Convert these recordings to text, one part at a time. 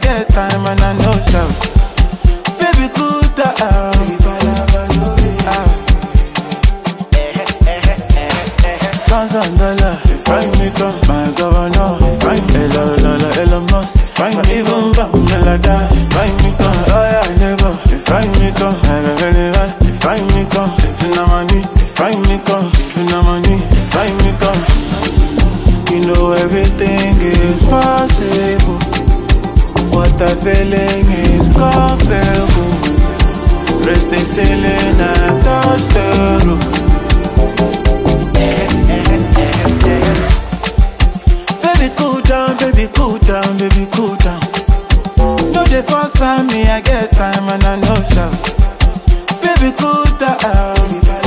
get time and I know shout. Baby, cool down. $1,000, if I make up my governor, if I Elon Musk, if I even back me like that, if I make up, oh yeah, never, if I make up, if I make up, if you know money, if I make up, if you know money, if I make up, you know everything is possible. What I'm feeling is comfortable. Raise the ceiling and touch the roof. Baby, cool down, baby, cool down, baby, cool down. No, they force on me, I get time and I know shout. Baby, cool down.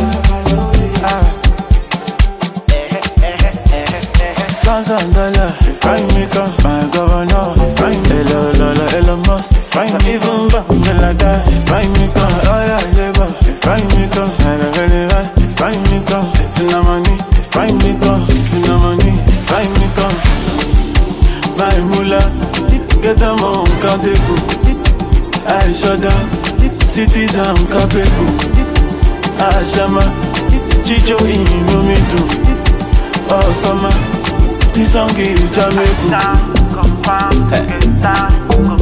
$1,000, if I make up my governor, if I Elon Musk, if I even back me like that, if I make up, oh yeah, labor, if I make up, if I make up, if you know money, if I make up, if you know money, if I make up, my moolah, get them on countable, I shut down, cities uncapable, I shama, Chicho in no me too, oh summer. This song is Jamaican. Get down,